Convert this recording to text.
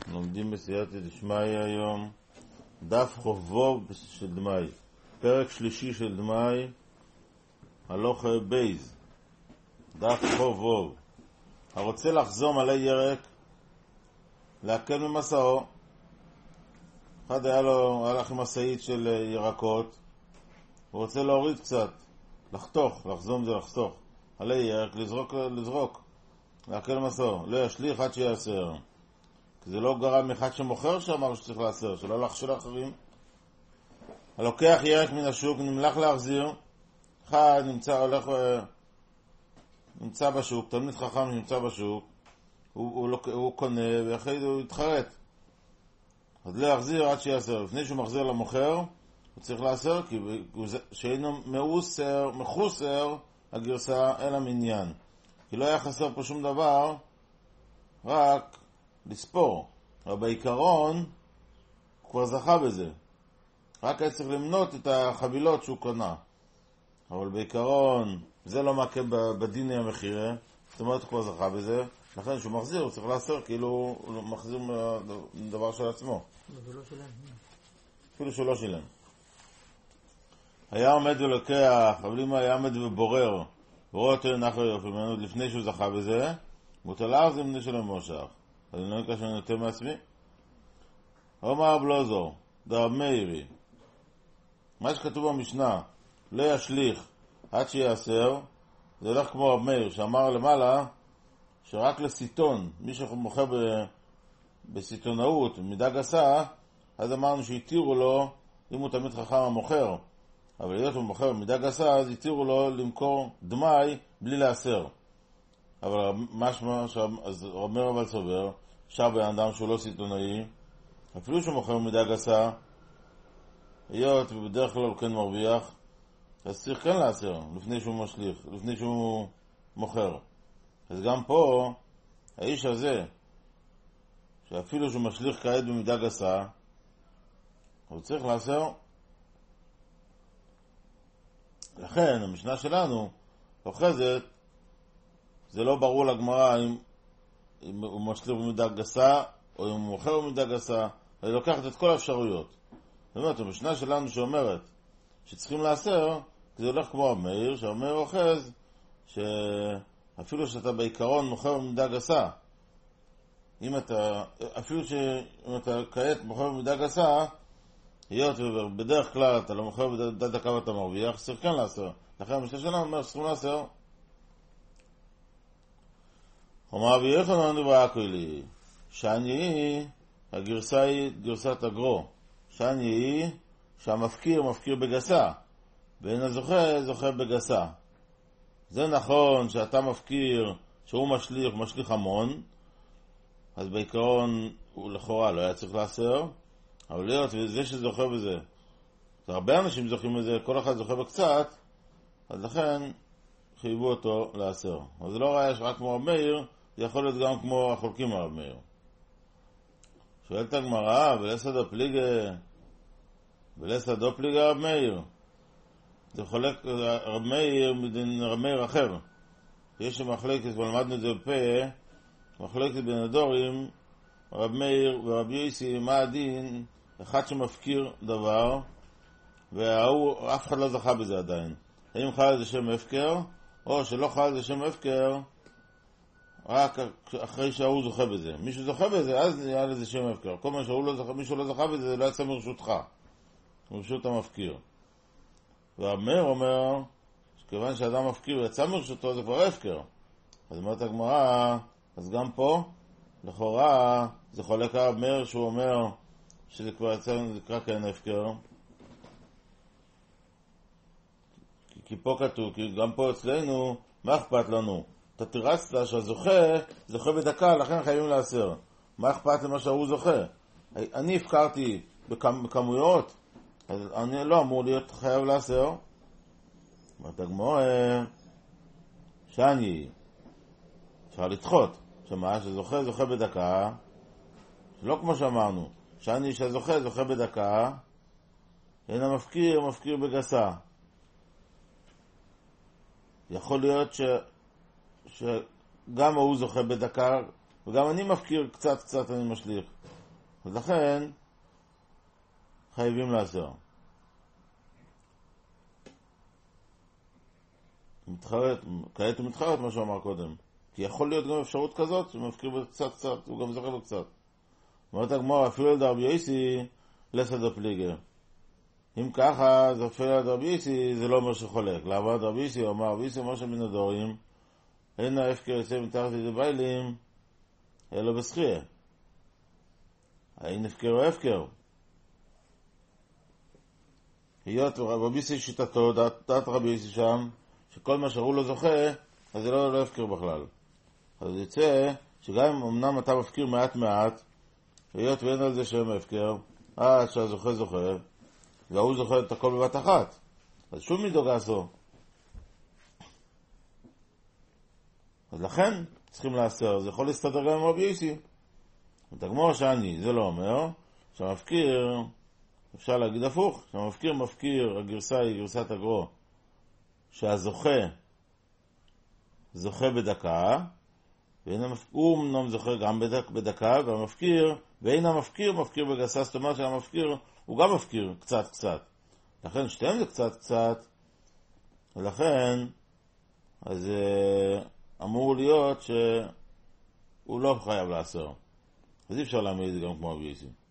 לומדים בסייעתא דשמיא היום דף חובוב של דמאי, פרק שלישי של דמאי, הלוך בייז, דף חובוב. הרוצה לחזום עלי ירק, להקל ממסעו. אחד הלך עם מסעית של ירקות, הוא רוצה להוריד קצת, לחזום זה לחתוך, עלי ירק, לזרוק, להקל ממסעו, לא ישליך עד שיעשר. כי זה לא גרם אחד שמוכר שאמר שצריך לעשר, שלא לחשול אחרים. הלוקח ירק מן השוק, נמלח להחזיר. אחד נמצא בשוק, תלמיד חכם שנמצא בשוק, הוא קונה ואחרי זה הוא יתחרט, אז לא יחזיר עד שיעשר. לפני שהוא מחזיר למוכר הוא צריך לעשר, כי שאינו מחוסר הגרסה אל המניין, כי לא היה חסר פה שום דבר, רק לספור. אבל בעיקרון הוא כבר זכה בזה, רק היה צריך למנות את החבילות שהוא קונה. אבל בעיקרון זה לא מכה בדיני המחירה, זאת אומרת הוא כבר זכה בזה, לכן שהוא מחזיר הוא צריך לעשר, כאילו הוא מחזיר דבר של עצמו, אפילו שהוא לא שילם. היה עומד ולוקח, אבל אם היה עומד ובורר אותו נחר יופי ממנו לפני שהוא זכה בזה, מוטלה זה מנה שלו מושך, אז אני לא נקרא שאני נותן מעצמי. אומר בלוזור דרב מאירי, מה שכתוב במשנה לא ישליך עד שיעשר, זה הולך כמו רב מאיר שאמר למעלה שרק לסיטון, מי שמוכר בסיטונאות מידה גסה, אז אמרנו שהתירו לו, אם הוא תמיד חכם המוכר, אבל להיות הוא מוכר מידה גסה, אז התירו לו למכור דמאי בלי לעשר. אבל משמע, אז אומר אבל סובר, שב בן אדם שהוא לא סיטונאי, אפילו שהוא מוכר מידה גסה, היות ובדרך כלל הוא כן מרוויח, אז צריך כן לעשר לפני שהוא משליך, לפני שהוא מוכר. אז גם פה האיש הזה שאפילו שהוא משליך כעת במידה גסה, הוא צריך לעשר. לכן המשנה שלנו אוחזת, זה לא ברור לגמרא אם הוא משליך במידה גסה או אם הוא מוכר במידה גסה, היא לוקחת את כל האפשרויות. זאת אומרת, המשנה שלנו שאומרת שצריכים לעשר, זה הולך כמו רב מאיר, שאומר אוחז שאפילו שאתה בעיקרון מוכר במידה גסה, אפילו שאם אתה כעת מוכר במידה גסה, היות ובדרך כלל אתה לא מוכר במידה דקה ואתה מרוויח, צריך כן לעשר. לכן המשנה שלנו אומר שצריכים לעשר. אומר אבי יוחנן דברה כלי, שאני הגרסה היא גרסת הגרו, שאני שהמפקיר מפקיר בגסה ואין הזוכה זוכה בגסה. זה נכון שאתה מפקיר שהוא משליך המון, אז בעיקרון הוא לכאורה לא היה צריך לעשר, אבל להיות וזה שזוכה בזה, הרבה אנשים זוכים בזה, כל אחד זוכה בקצת, אז לכן חייבו אותו לעשר. אז זה לא ראיה שרק כמו רב מאיר, זה יכול להיות גם כמו החולקים הרב מאיר. שואלת הגמרא, ולסה דו פליגה רב מאיר, זה חולק רב מאיר מדין רב מאיר אחר. יש מחלקת, ולמדנו את זה בפה, מחלקת בין הדורים, רב מאיר ורב יוסי, מה הדין? אחד שמפקיר דבר והוא אף אחד לא זכה בזה עדיין, האם חל על זה שם הפקר או שלא חל על זה שם הפקר רק אחרי שהוא זוכה בזה. מישהו זוכה בזה אז נראה לזה שם הפקר, כל מה מישהו לא זכה בזה זה לא יצא מרשותך, מרשות המפקיר. ורב מאיר אומר שכיוון שאדם מפקיר יצא מרשותו זה כבר הפקר. אז אומרת הגמרא, אז גם פה לכאורה זה חולק הרב מאיר שהוא אומר שזה כבר יצא נקרא כאן הפקר, כי פה כתוב, כי גם פה אצלנו מה אכפת לנו? אתה תירצת שהזוכה בדקה, לכן חייבים לעשר. מה אכפת למה שהוא זוכה? אני הפקרתי בכמויות, אז אני לא אמור להיות חייב לעשר. אומרת הגמרא, שאני אפשר לדחות, שמה שזוכה בדקה, שלא כמו שאמרנו, שאני זוכה בדקה, אין המפקיר בגסה. יכול להיות שגם הוא זוכה בדקה וגם אני מפקיר קצת אני משליך, אז לכן חייבים לאסר. כעת הוא מתחרט מה שהוא אמר קודם, כי יכול להיות גם אפשרות כזאת שמפקיר קצת, הוא גם זוכר לו קצת. אומרת הגמרא, אפילו על דרבי יוסי לסד הפליגה. אם ככה, זה אפילו על דרבי יוסי, זה לא אומר שחולק. למה דרבי יוסי אמר, רבי יוסי אומר שמן הדורים, אין ההפקר יוצא מתחת ידי ביילים, אלא בשחייה. האין הפקר או הפקר? היות רבי יוסי שיטתו, דעת רבי יוסי שם, שכל מה שראו לו זוכה, אז זה לא הפקר בכלל. אז יוצא שגם אם אמנם אתה מפקיר מעט, היות ואין על זה שם הפקר, שהזוכה זוכה, והוא זוכה את הכל בבת אחת, אז שום מידוג עשו. אז לכן צריכים לאסר, זה יכול להסתדר גם עם רבי יוסי. ותגמור שאני, זה לא אומר, שהמפקיר, אפשר להגיד הפוך, שהמפקיר, הגרסה היא גרסת הגרו, שהזוכה זוכה בדקה, הוא אמנם זוכה גם בדקה, והמפקיר, ואין המפקיר מפקיר בגסה, זאת אומרת שהמפקיר הוא גם מפקיר קצת. לכן שתיהם זה קצת, ולכן אז אמור להיות שהוא לא חייב לאסר. אז אי אפשר להעמיד גם כמו רבי יוסי.